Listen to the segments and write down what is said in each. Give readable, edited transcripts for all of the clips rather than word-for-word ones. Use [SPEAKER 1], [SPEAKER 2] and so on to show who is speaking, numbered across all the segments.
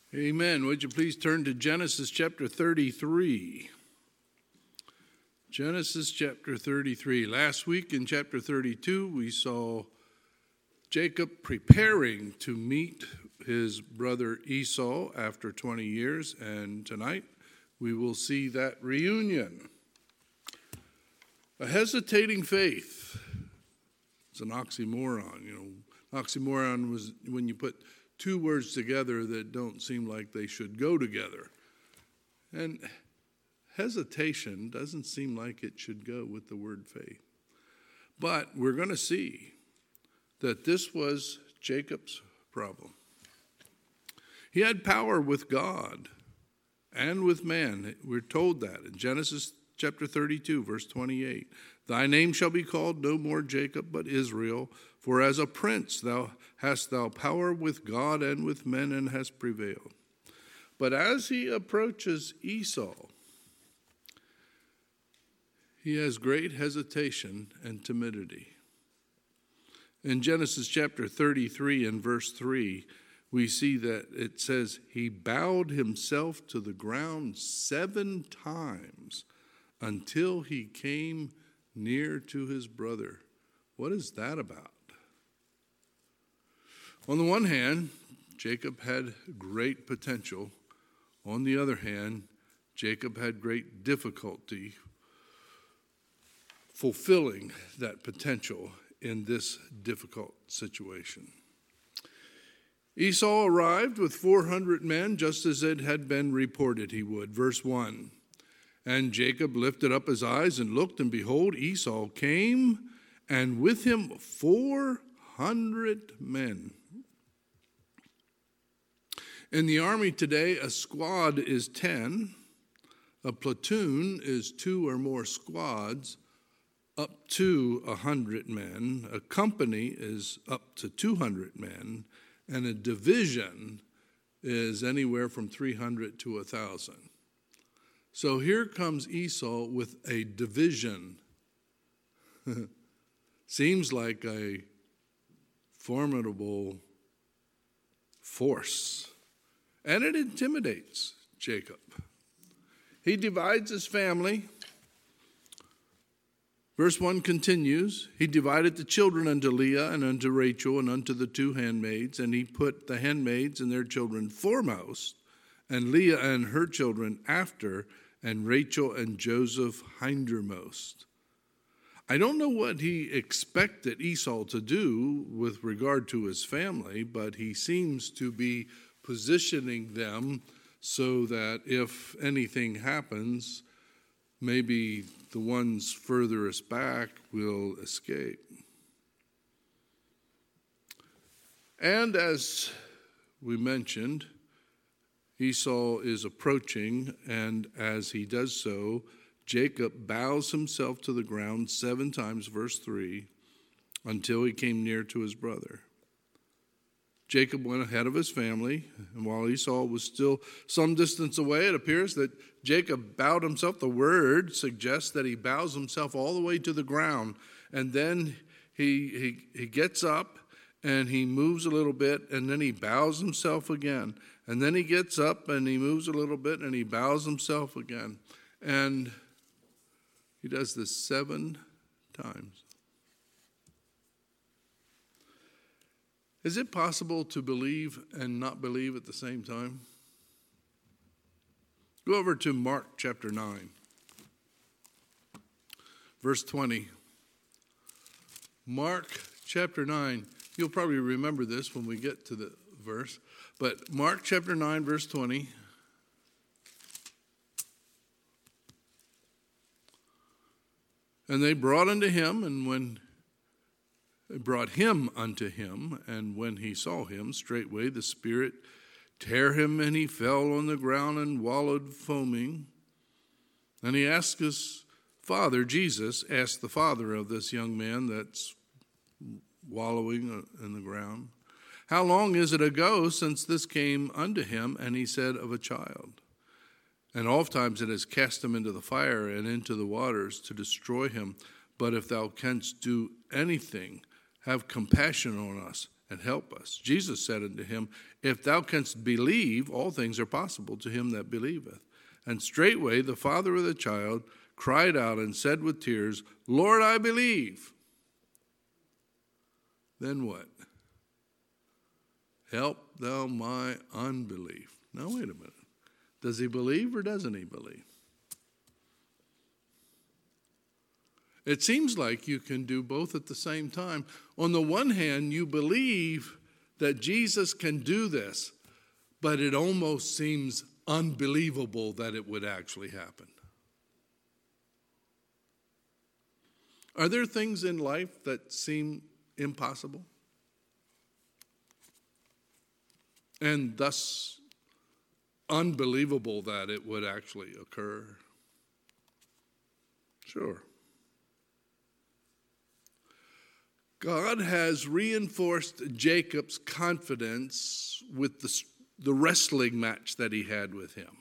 [SPEAKER 1] Amen. Would you please turn to Genesis chapter 33? Genesis chapter 33. Last week in chapter 32, we saw Jacob preparing to meet his brother Esau after 20 years, and tonight we will see that reunion. A hesitating faith. It's an oxymoron. Oxymoron was when you put two words together that don't seem like they should go together. And hesitation doesn't seem like it should go with the word faith. But we're going to see that this was Jacob's problem. He had power with God and with man. We're told that in Genesis chapter 32, verse 28. Thy name shall be called no more Jacob, but Israel, for as a prince thou hast power with God and with men, and hast prevailed. But as he approaches Esau, he has great hesitation and timidity. In Genesis chapter 33 and verse 3, we see that it says, he bowed himself to the ground 7 times until he came near to his brother. What is that about? On the one hand, Jacob had great potential. On the other hand, Jacob had great difficulty fulfilling that potential in this difficult situation. Esau arrived with 400 men, just as it had been reported he would. Verse 1, and Jacob lifted up his eyes and looked, and behold, Esau came, and with him 400 men. In the army today, a squad is 10. A platoon is 2 or more squads, up to 100 men. A company is up to 200 men. And a division is anywhere from 300 to 1,000. So here comes Esau with a division. Seems like a formidable force. And it intimidates Jacob. He divides his family. Verse 1 continues, he divided the children unto Leah and unto Rachel and unto the 2 handmaids, and he put the handmaids and their children foremost, and Leah and her children after, and Rachel and Joseph hindermost. I don't know what he expected Esau to do with regard to his family, but he seems to be positioning them so that if anything happens, maybe the ones furthest back will escape. And as we mentioned, Esau is approaching, and as he does so, Jacob bows himself to the ground 7 times, verse 3, until he came near to his brother. Jacob went ahead of his family, and while Esau was still some distance away, it appears that Jacob bowed himself. The word suggests that he bows himself all the way to the ground, and then he gets up and he moves a little bit, and then he bows himself again. And then he gets up and he moves a little bit and he bows himself again. And he does this 7 times. Is it possible to believe and not believe at the same time? Go over to Mark chapter 9, verse 20. Mark chapter 9. You'll probably remember this when we get to the verse. But Mark chapter 9, verse 20. And they brought unto him, and when they brought him unto him, and when he saw him, straightway the spirit tare him, and he fell on the ground and wallowed foaming. And he asked his father, Jesus asked the father of this young man that's wallowing in the ground, how long is it ago since this came unto him? And he said, of a child. And oftentimes it has cast him into the fire and into the waters to destroy him. But if thou canst do anything, have compassion on us, and help us. Jesus said unto him, If thou canst believe, all things are possible to him that believeth. And straightway the father of the child cried out and said with tears, Lord, I believe. Then what? Help thou my unbelief. Now wait a minute. Does he believe or doesn't he believe? It seems like you can do both at the same time. On the one hand, you believe that Jesus can do this, but it almost seems unbelievable that it would actually happen. Are there things in life that seem impossible? And thus unbelievable that it would actually occur? Sure. God has reinforced Jacob's confidence with the wrestling match that he had with him.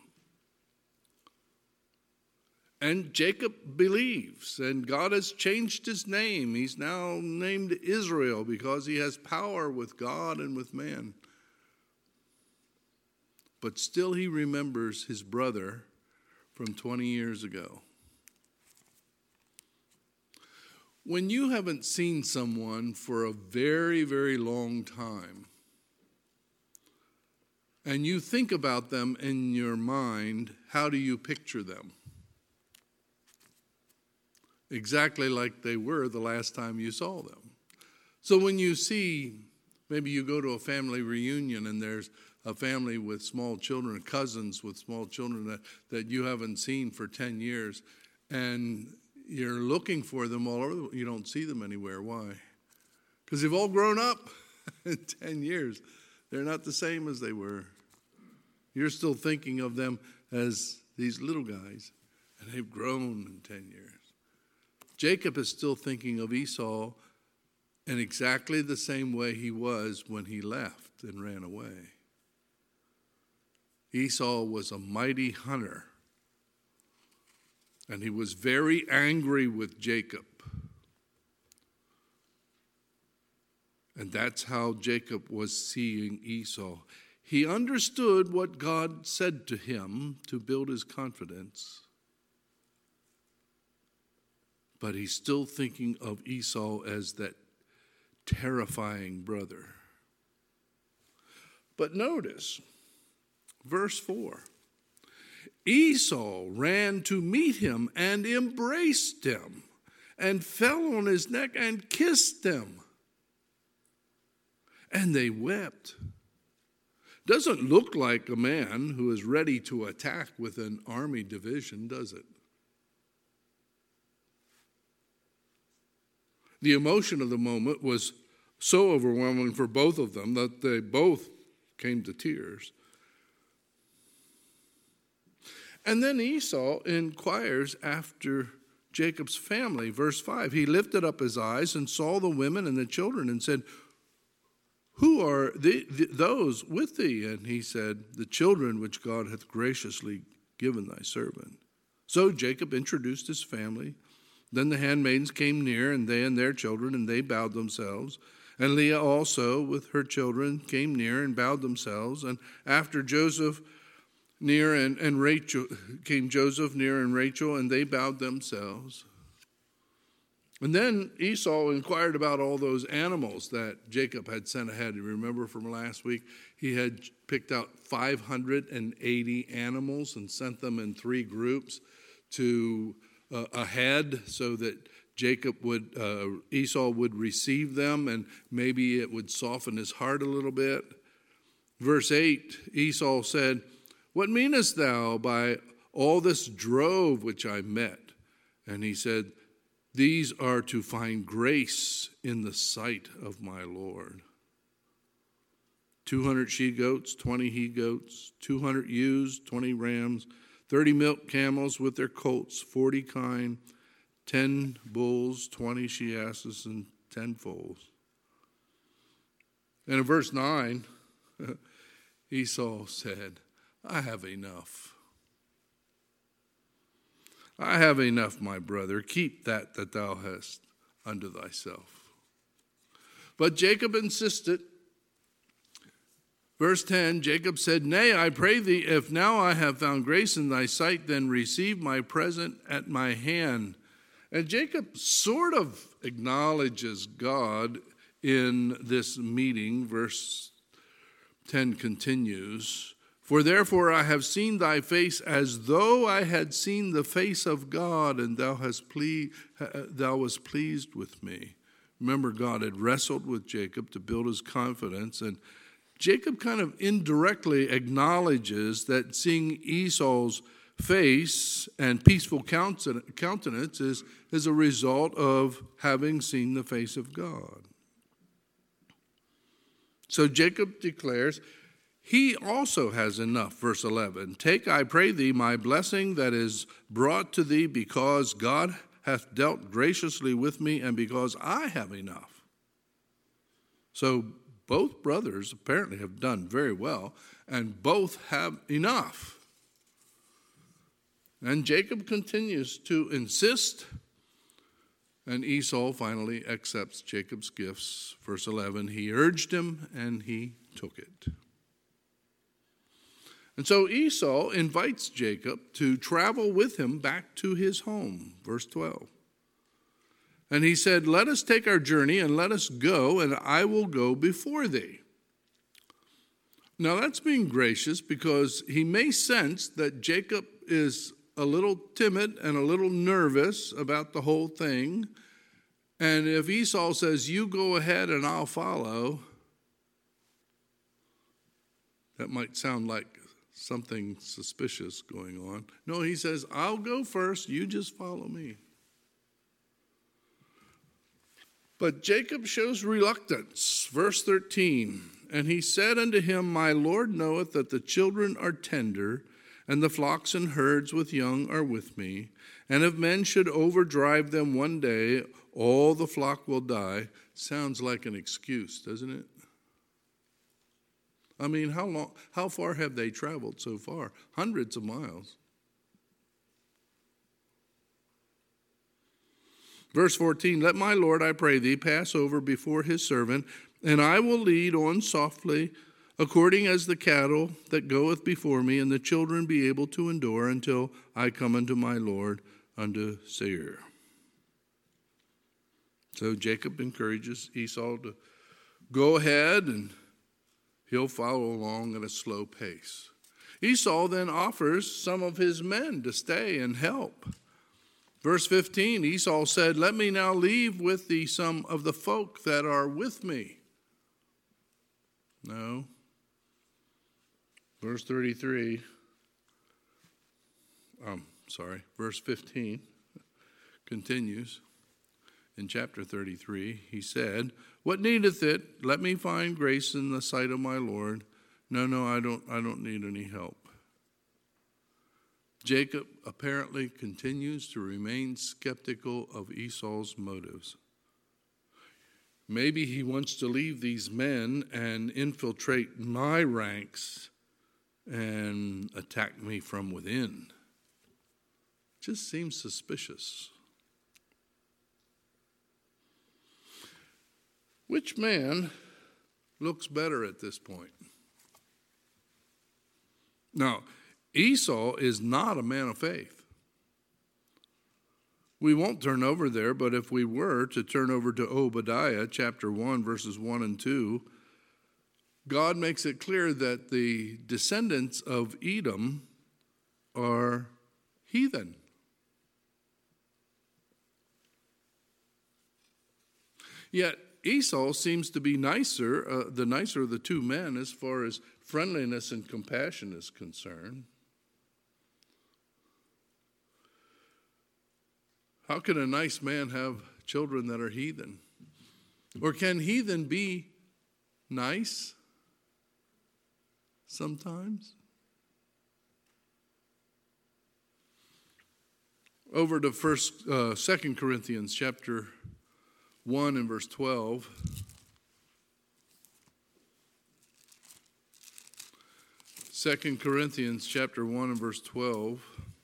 [SPEAKER 1] And Jacob believes, and God has changed his name. He's now named Israel because he has power with God and with man. But still he remembers his brother from 20 years ago. When you haven't seen someone for a very, very long time, and you think about them in your mind, how do you picture them? Exactly like they were the last time you saw them. So when you see, maybe you go to a family reunion and there's a family with small children, cousins with small children that you haven't seen for 10 years, and you're looking for them all over. You don't see them anywhere. Why? Because they've all grown up in 10 years. They're not the same as they were. You're still thinking of them as these little guys, and they've grown in 10 years. Jacob is still thinking of Esau in exactly the same way he was when he left and ran away. Esau was a mighty hunter. And he was very angry with Jacob. And that's how Jacob was seeing Esau. He understood what God said to him to build his confidence. But he's still thinking of Esau as that terrifying brother. But notice, verse 4. Esau ran to meet him and embraced him and fell on his neck and kissed him. And they wept. Doesn't look like a man who is ready to attack with an army division, does it? The emotion of the moment was so overwhelming for both of them that they both came to tears. And then Esau inquires after Jacob's family. Verse 5, he lifted up his eyes and saw the women and the children and said, Who are those with thee? And he said, The children which God hath graciously given thy servant. So Jacob introduced his family. Then the handmaidens came near, and they and their children, and they bowed themselves. And Leah also with her children came near and bowed themselves. And after Joseph near and Rachel came Joseph near and Rachel, and they bowed themselves. And then Esau inquired about all those animals that Jacob had sent ahead. You remember from last week, he had picked out 580 animals and sent them in 3 groups to ahead so that Esau would receive them, and maybe it would soften his heart a little bit. Verse 8, Esau said, What meanest thou by all this drove which I met? And he said, These are to find grace in the sight of my Lord. 200 she-goats, 20 he-goats, 200 ewes, 20 rams, 30 milk camels with their colts, 40 kine, 10 bulls, 20 she-asses, and 10 foals. And in verse 9, Esau said, I have enough. I have enough, my brother. Keep that thou hast unto thyself. But Jacob insisted Verse 10, Jacob said, "Nay, I pray thee, if now I have found grace in thy sight, then receive my present at my hand." And Jacob sort of acknowledges God in this meeting. Verse 10 continues, "For therefore I have seen thy face as though I had seen the face of God, and thou wast pleased with me." Remember, God had wrestled with Jacob to build his confidence, and Jacob kind of indirectly acknowledges that seeing Esau's face and peaceful countenance is a result of having seen the face of God. So Jacob declares he also has enough. Verse 11, "Take, I pray thee, my blessing that is brought to thee, because God hath dealt graciously with me, and because I have enough." So both brothers apparently have done very well, and both have enough. And Jacob continues to insist, and Esau finally accepts Jacob's gifts. Verse 11, "He urged him, and he took it." And so Esau invites Jacob to travel with him back to his home. Verse 12. And he said, "Let us take our journey, and let us go, and I will go before thee." Now that's being gracious, because he may sense that Jacob is a little timid and a little nervous about the whole thing. And if Esau says, "You go ahead and I'll follow," that might sound like something suspicious going on. No, he says, "I'll go first, you just follow me." But Jacob shows reluctance. Verse 13, "And he said unto him, My Lord knoweth that the children are tender, and the flocks and herds with young are with me. And if men should overdrive them one day, all the flock will die." Sounds like an excuse, doesn't it? I mean, how far have they traveled so far? Hundreds of miles. Verse 14, "Let my Lord, I pray thee, pass over before his servant, and I will lead on softly, according as the cattle that goeth before me, and the children be able to endure until I come unto my Lord, unto Seir." So Jacob encourages Esau to go ahead, and he'll follow along at a slow pace. Esau then offers some of his men to stay and help. Verse 15, Esau said, "Let me now leave with thee some of the folk that are with me." No. Verse 33, verse 15 continues. In chapter 33, he said, "What needeth it? Let me find grace in the sight of my Lord. No, I don't need any help." Jacob apparently continues to remain skeptical of Esau's motives. Maybe he wants to leave these men and infiltrate my ranks and attack me from within. Just seems suspicious. Which man looks better at this point? Now, Esau is not a man of faith. We won't turn over there, but if we were to turn over to Obadiah chapter 1, verses 1 and 2, God makes it clear that the descendants of Edom are heathen. Yet Esau seems to be the nicer of the two men as far as friendliness and compassion is concerned. How can a nice man have children that are heathen? Or can heathen be nice sometimes? Over to 2 Corinthians chapter 1 and verse 12. 2 Corinthians chapter 1 and verse 12.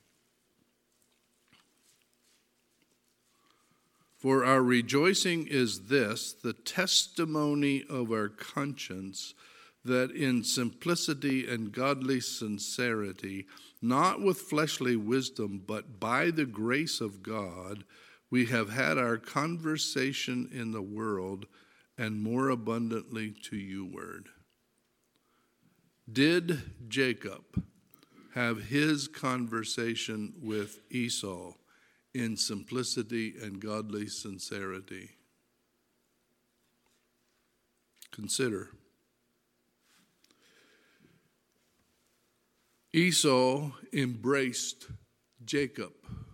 [SPEAKER 1] "For our rejoicing is this, the testimony of our conscience, that in simplicity and godly sincerity, not with fleshly wisdom, but by the grace of God, we have had our conversation in the world, and more abundantly to you word. Did Jacob have his conversation with Esau in simplicity and godly sincerity? Consider. Esau embraced Jacob.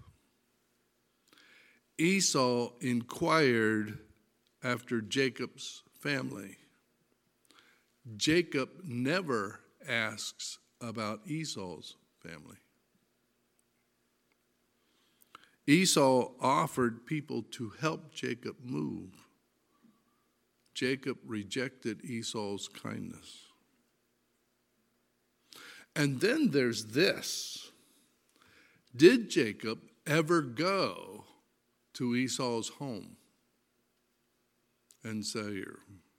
[SPEAKER 1] Esau inquired after Jacob's family. Jacob never asks about Esau's family. Esau offered people to help Jacob move. Jacob rejected Esau's kindness. And then there's this. Did Jacob ever go to Esau's home in Seir?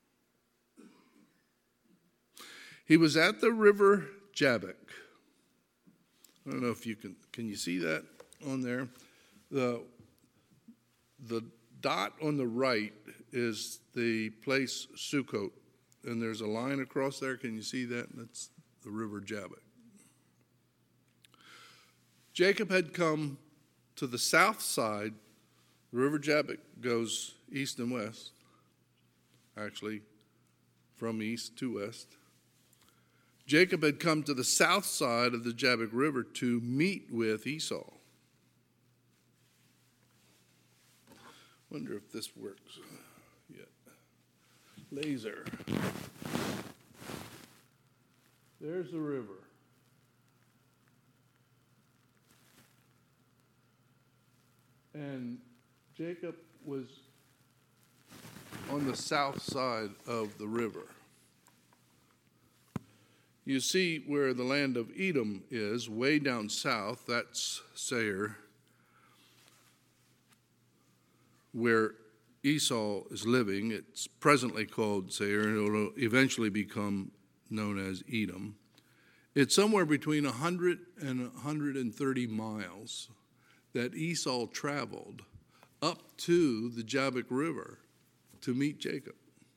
[SPEAKER 1] He was at the river Jabbok. I don't know if you can you see that on there? The dot on the right is the place Sukkot, and there's a line across there. Can you see that? That's the river Jabbok. Jacob had come to the south side. The river Jabbok goes east and west, actually from east to west. Jacob had come to the south side of the Jabbok River to meet with Esau. Wonder if this works yet. Laser. There's the river. And Jacob was on the south side of the river. You see where the land of Edom is, way down south, that's Seir, where Esau is living. It's presently called Seir, and it will eventually become known as Edom. It's somewhere between 100 and 130 miles that Esau traveled up to the Jabbok River to meet Jacob.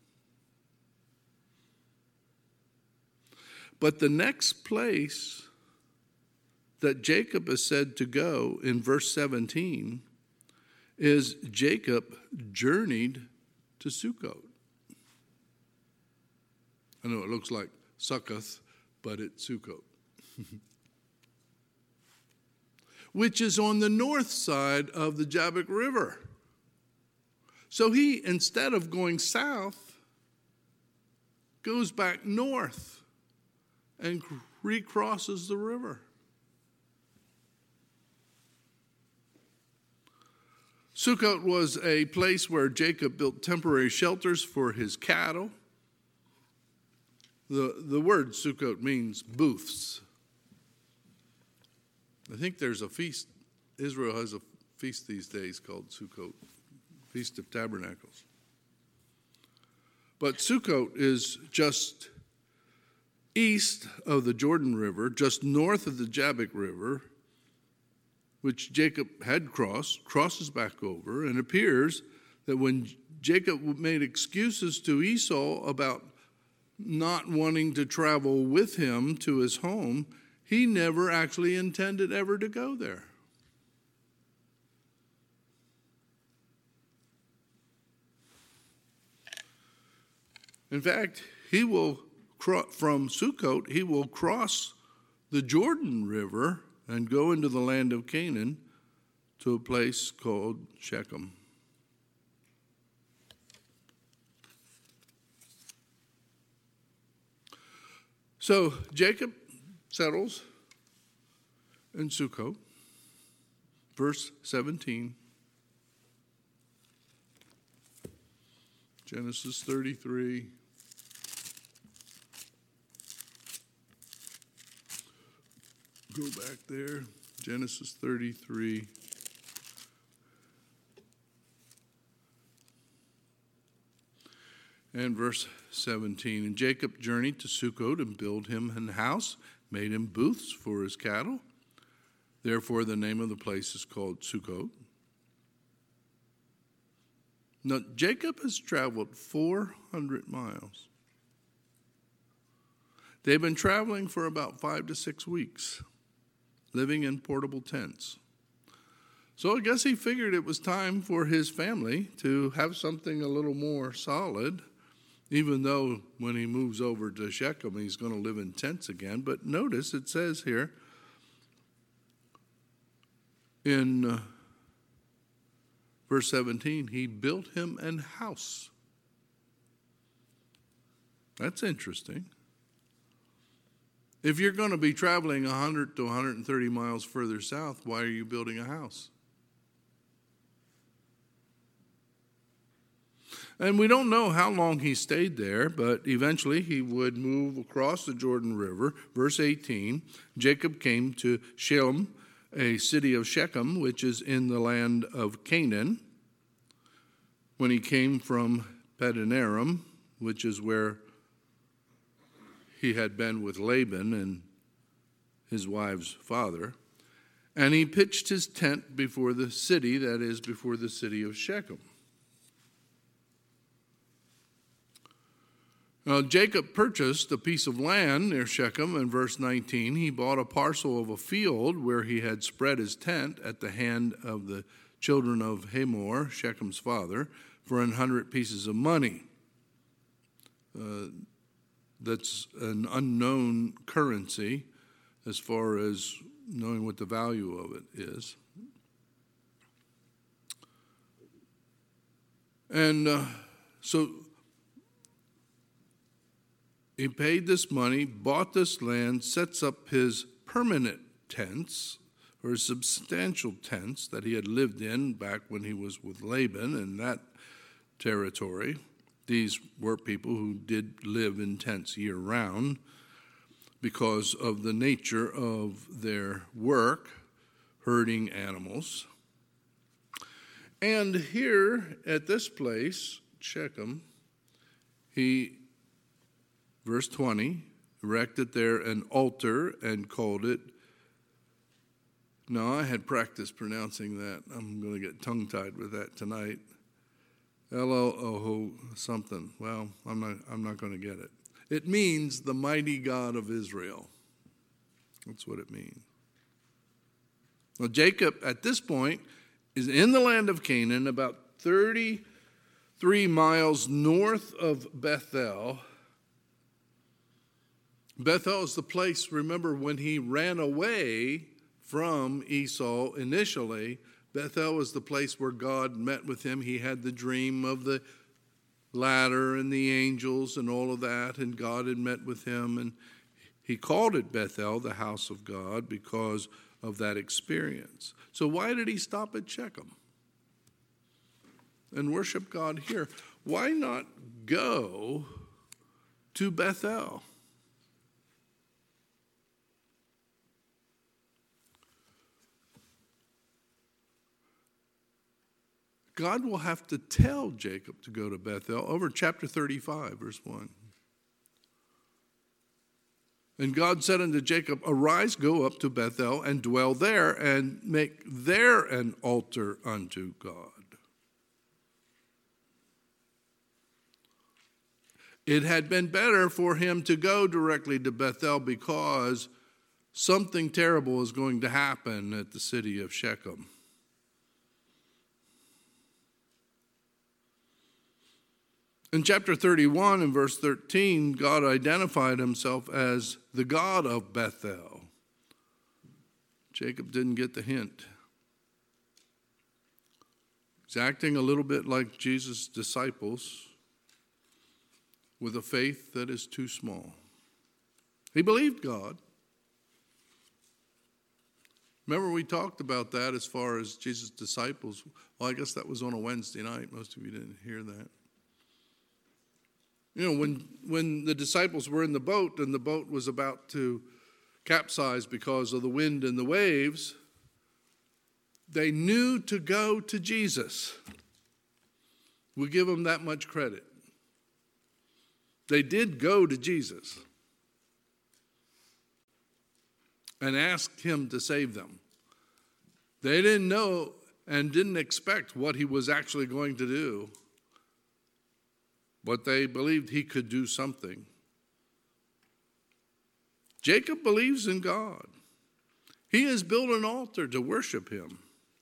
[SPEAKER 1] But the next place that Jacob is said to go in verse 17 is Jacob journeyed to Sukkot. I know it looks like Sukkoth, but it's Sukkot. Which is on the north side of the Jabbok River. So he, instead of going south, goes back north and recrosses the river. Sukkot was a place where Jacob built temporary shelters for his cattle. The word Sukkot means booths. I think there's a feast. Israel has a feast these days called Sukkot, Feast of Tabernacles. But Sukkot is just east of the Jordan River, just north of the Jabbok River, which Jacob had crosses back over, and it appears that when Jacob made excuses to Esau about not wanting to travel with him to his home, he never actually intended ever to go there. In fact, from Sukkot, he will cross the Jordan River and go into the land of Canaan to a place called Shechem. So Jacob settles in Sukkot, verse 17. Genesis 33. Go back there. Genesis 33. And verse 17, and Jacob journeyed to Succoth and built him an house, made him booths for his cattle. Therefore, the name of the place is called Succoth. Now, Jacob has traveled 400 miles. They've been traveling for about 5 to 6 weeks, living in portable tents. So I guess he figured it was time for his family to have something a little more solid, even though when he moves over to Shechem, he's going to live in tents again. But notice it says here in verse 17, he built him an house. That's interesting. If you're going to be traveling 100 to 130 miles further south, why are you building a house? And we don't know how long he stayed there, but eventually he would move across the Jordan River. Verse 18, Jacob came to Shalem, a city of Shechem, which is in the land of Canaan, when he came from Paddan Aram, which is where he had been with Laban and his wife's father. And he pitched his tent before the city, that is, before the city of Shechem. Now, Jacob purchased a piece of land near Shechem. In verse 19, he bought a parcel of a field where he had spread his tent at the hand of the children of Hamor, Shechem's father, for 100 pieces of money. That's an unknown currency as far as knowing what the value of it is. And so he paid this money, bought this land, sets up his permanent tents, or his substantial tents that he had lived in back when he was with Laban in that territory. These were people who did live in tents year-round because of the nature of their work, herding animals. And here at this place, Shechem, he, verse 20, erected there an altar and called it. Now, I had practiced pronouncing that. I'm going to get tongue-tied with that tonight. Eloho something. Well, I'm not going to get it. It means the mighty God of Israel. That's what it means. Well, Jacob, at this point, is in the land of Canaan, about 33 miles north of Bethel. Bethel is the place, remember, when he ran away from Esau initially. Bethel was the place where God met with him. He had the dream of the ladder and the angels and all of that, and God had met with him. And he called it Bethel, the house of God, because of that experience. So why did he stop at Shechem and worship God here? Why not go to Bethel? God will have to tell Jacob to go to Bethel over chapter 35, verse 1. And God said unto Jacob, arise, go up to Bethel, and dwell there, and make there an altar unto God. It had been better for him to go directly to Bethel because something terrible is going to happen at the city of Shechem. In chapter 31 and verse 13, God identified himself as the God of Bethel. Jacob didn't get the hint. He's acting a little bit like Jesus' disciples with a faith that is too small. He believed God. Remember we talked about that as far as Jesus' disciples. Well, I guess that was on a Wednesday night. Most of you didn't hear that. You know, when the disciples were in the boat and the boat was about to capsize because of the wind and the waves, they knew to go to Jesus. We give them that much credit. They did go to Jesus and ask him to save them. They didn't know and didn't expect what he was actually going to do, but they believed he could do something. Jacob believes in God. He has built an altar to worship him.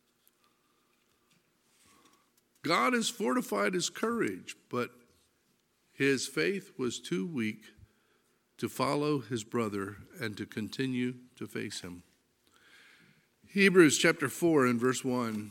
[SPEAKER 1] God has fortified his courage, but his faith was too weak to follow his brother and to continue to face him. Hebrews chapter 4 and verse 1.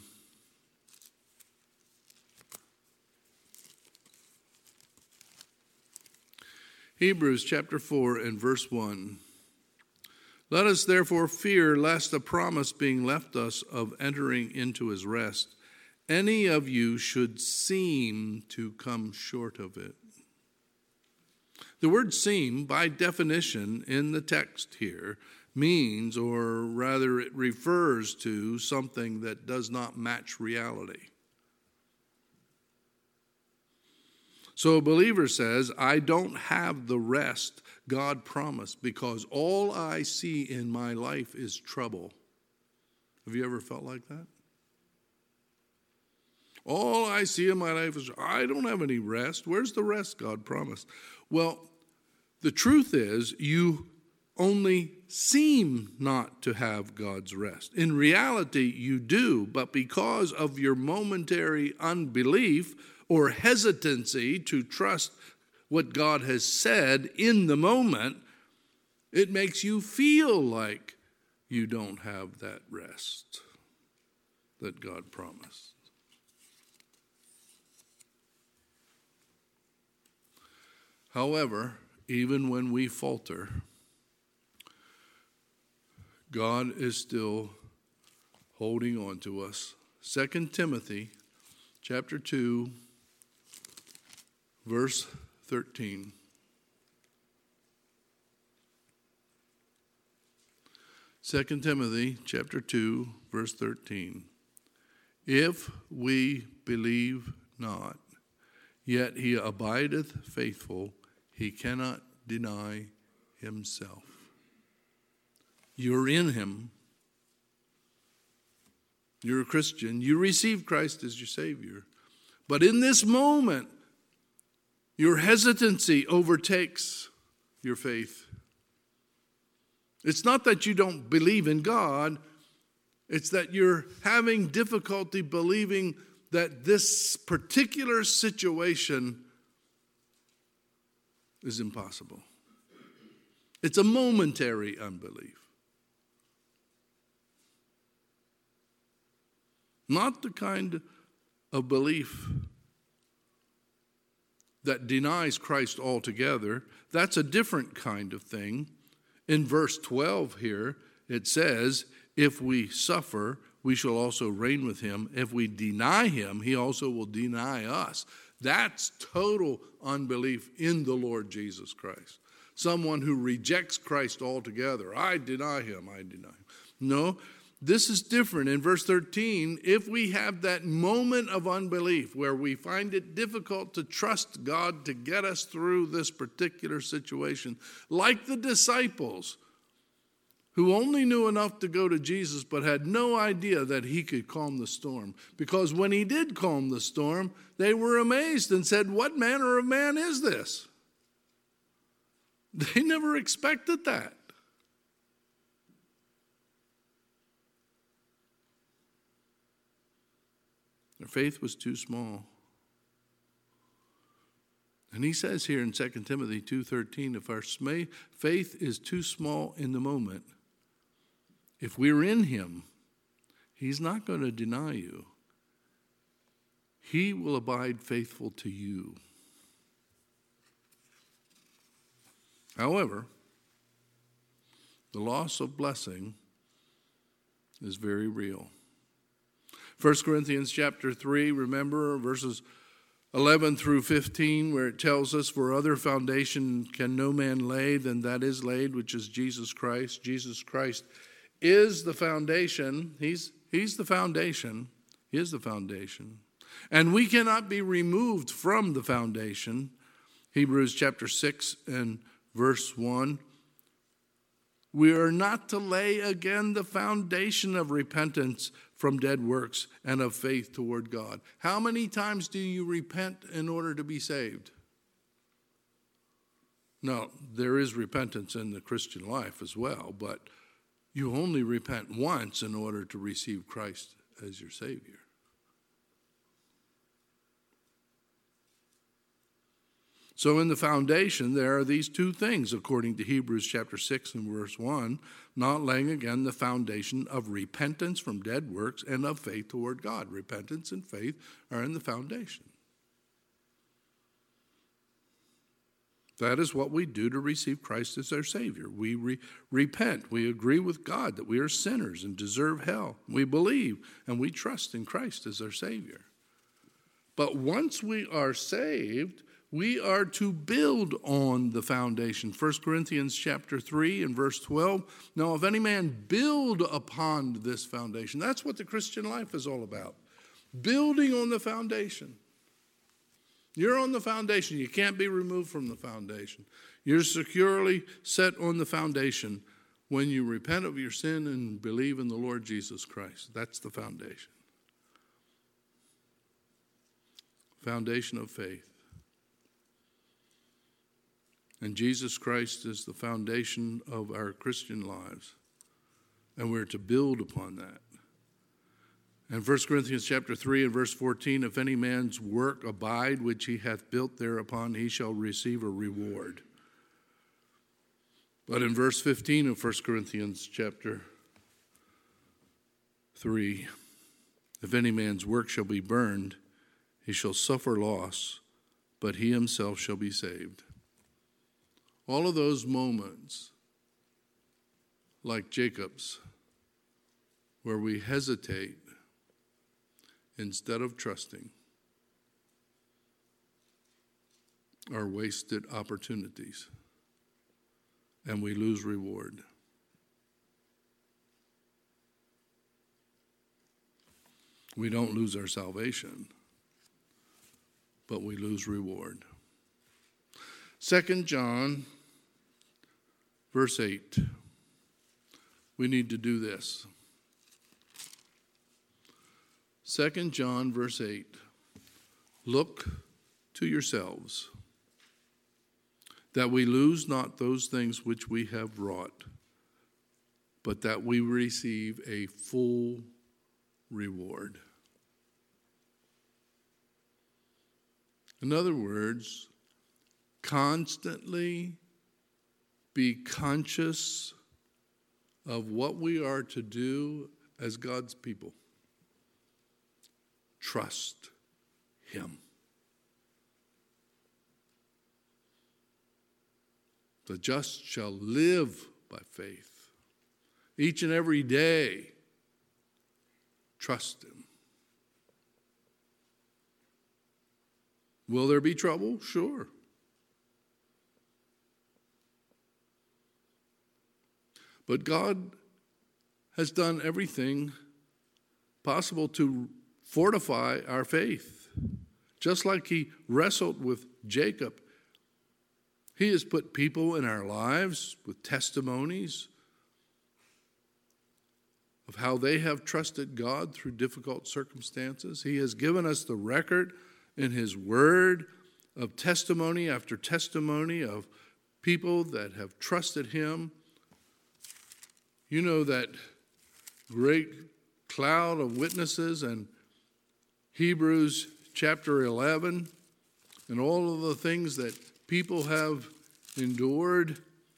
[SPEAKER 1] Hebrews chapter 4 and verse 1. Let us therefore fear lest the promise being left us of entering into his rest, any of you should seem to come short of it. The word seem, by definition in the text here, means, or rather it refers to, something that does not match reality. So a believer says, I don't have the rest God promised because all I see in my life is trouble. Have you ever felt like that? All I see in my life is, I don't have any rest. Where's the rest God promised? Well, the truth is, you only seem not to have God's rest. In reality, you do, but because of your momentary unbelief or hesitancy to trust what God has said in the moment, it makes you feel like you don't have that rest that God promised. However, even when we falter, God is still holding on to us. 2 Timothy chapter 2, verse 13. 2 Timothy chapter 2, verse 13. If we believe not, yet he abideth faithful, he cannot deny himself. You're in him. You're a Christian. You receive Christ as your Savior. But in this moment, your hesitancy overtakes your faith. It's not that you don't believe in God. It's that you're having difficulty believing that this particular situation is impossible. It's a momentary unbelief. Not the kind of belief that denies Christ altogether. That's a different kind of thing. In verse 12 here, it says, if we suffer, we shall also reign with him. If we deny him, he also will deny us. That's total unbelief in the Lord Jesus Christ. Someone who rejects Christ altogether. I deny him. No, this is different. In verse 13, if we have that moment of unbelief where we find it difficult to trust God to get us through this particular situation, like the disciples who only knew enough to go to Jesus but had no idea that he could calm the storm. Because when he did calm the storm, they were amazed and said, what manner of man is this? They never expected that. Their faith was too small. And he says here in 2 Timothy 2:13, if our faith is too small in the moment, if we're in him, he's not going to deny you. He will abide faithful to you. However, the loss of blessing is very real. 1 Corinthians chapter 3, remember verses 11 through 15, where it tells us, for other foundation can no man lay than that is laid, which is Jesus Christ. Jesus Christ is the foundation. He's the foundation. He is the foundation. And we cannot be removed from the foundation. Hebrews chapter 6 and verse 1. We are not to lay again the foundation of repentance from dead works and of faith toward God. How many times do you repent in order to be saved? Now, there is repentance in the Christian life as well, but you only repent once in order to receive Christ as your Savior. So in the foundation, there are these two things, according to Hebrews chapter 6 and verse 1, not laying again the foundation of repentance from dead works and of faith toward God. Repentance and faith are in the foundation. That is what we do to receive Christ as our Savior. We repent. We agree with God that we are sinners and deserve hell. We believe and we trust in Christ as our Savior. But once we are saved, we are to build on the foundation. 1 Corinthians chapter 3 and verse 12. Now, if any man build upon this foundation, that's what the Christian life is all about. Building on the foundation. You're on the foundation. You can't be removed from the foundation. You're securely set on the foundation when you repent of your sin and believe in the Lord Jesus Christ. That's the foundation. Foundation of faith. And Jesus Christ is the foundation of our Christian lives. And we're to build upon that. And 1 Corinthians chapter 3 and verse 14, if any man's work abide which he hath built thereupon, he shall receive a reward. But in verse 15 of 1 Corinthians chapter 3, if any man's work shall be burned, he shall suffer loss, but he himself shall be saved. All of those moments, like Jacob's, where we hesitate instead of trusting, are wasted opportunities, and we lose reward. We don't lose our salvation, but we lose reward. 2 John, verse 8. We need to do this. 2 John, verse 8. Look to yourselves, that we lose not those things which we have wrought, but that we receive a full reward. In other words, constantly be conscious of what we are to do as God's people. Trust Him. The just shall live by faith. Each and every day, trust Him. Will there be trouble? Sure. But God has done everything possible to fortify our faith. Just like He wrestled with Jacob, He has put people in our lives with testimonies of how they have trusted God through difficult circumstances. He has given us the record in His Word of testimony after testimony of people that have trusted Him. You know that great cloud of witnesses in Hebrews chapter 11 and all of the things that people have endured.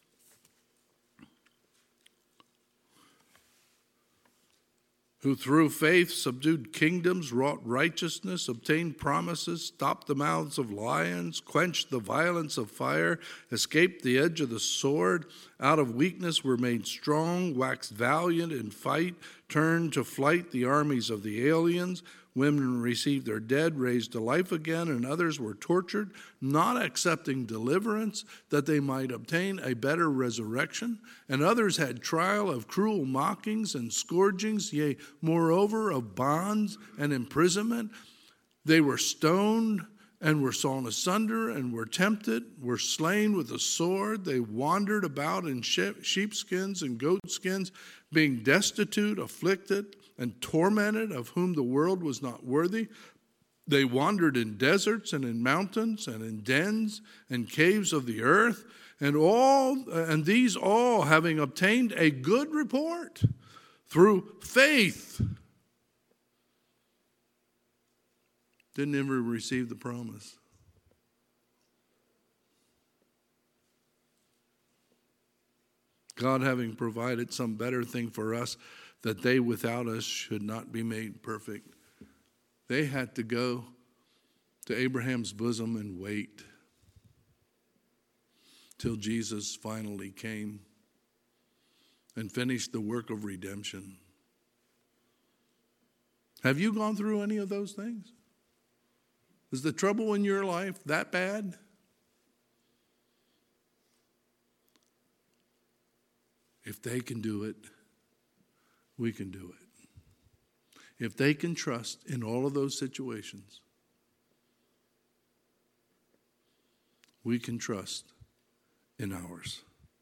[SPEAKER 1] Who through faith subdued kingdoms, wrought righteousness, obtained promises, stopped the mouths of lions, quenched the violence of fire, escaped the edge of the sword, out of weakness were made strong, waxed valiant in fight, turned to flight the armies of the aliens. Women received their dead, raised to life again, and others were tortured, not accepting deliverance, that they might obtain a better resurrection. And others had trial of cruel mockings and scourgings, yea, moreover, of bonds and imprisonment. They were stoned and were sawn asunder, and were tempted, were slain with a sword. They wandered about in sheepskins and goatskins, being destitute, afflicted, and tormented, of whom the world was not worthy. They wandered in deserts and in mountains and in dens and caves of the earth, and these all having obtained a good report through faith didn't ever receive the promise. God having provided some better thing for us, that they without us should not be made perfect. They had to go to Abraham's bosom and wait till Jesus finally came and finished the work of redemption. Have you gone through any of those things? Is the trouble in your life that bad? If they can do it, we can do it. If they can trust in all of those situations, we can trust in ours.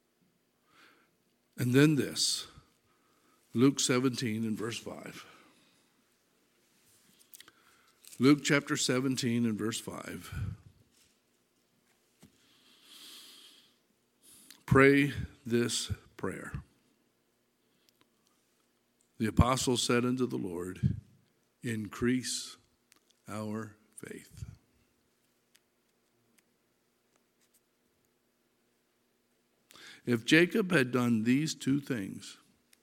[SPEAKER 1] And then this, Luke 17 and verse 5. Luke chapter 17 and verse 5. Pray this prayer. The apostle said unto the Lord, increase our faith. If Jacob had done these two things,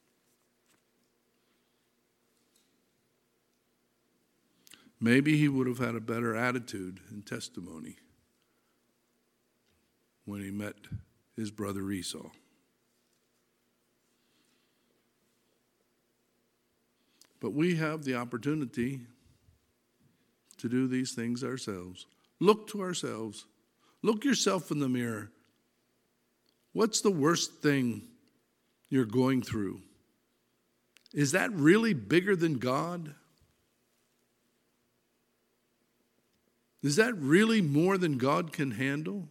[SPEAKER 1] maybe he would have had a better attitude and testimony when he met his brother Esau. But we have the opportunity to do these things ourselves. Look to ourselves. Look yourself in the mirror. What's the worst thing you're going through? Is that really bigger than God? Is that really more than God can handle?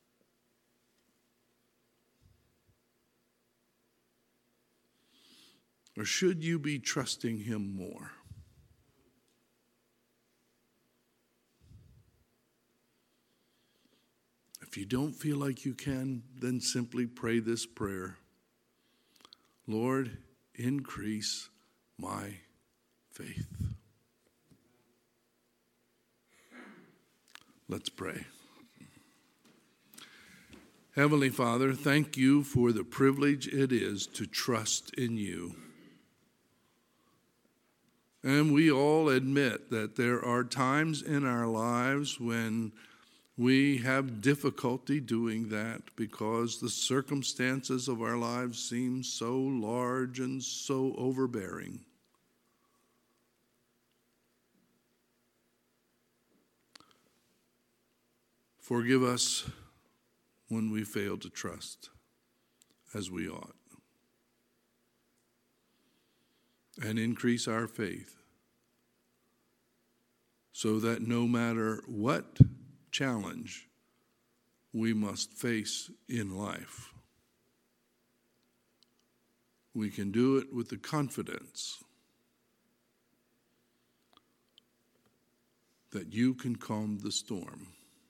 [SPEAKER 1] Or should you be trusting him more? If you don't feel like you can, then simply pray this prayer. Lord, increase my faith. Let's pray. Heavenly Father, thank you for the privilege it is to trust in you. And we all admit that there are times in our lives when we have difficulty doing that because the circumstances of our lives seem so large and so overbearing. Forgive us when we fail to trust as we ought. And increase our faith so that no matter what challenge we must face in life, we can do it with the confidence that you can calm the storm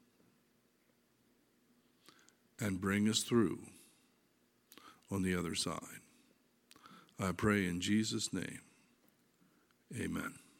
[SPEAKER 1] and bring us through on the other side. I pray in Jesus' name, amen.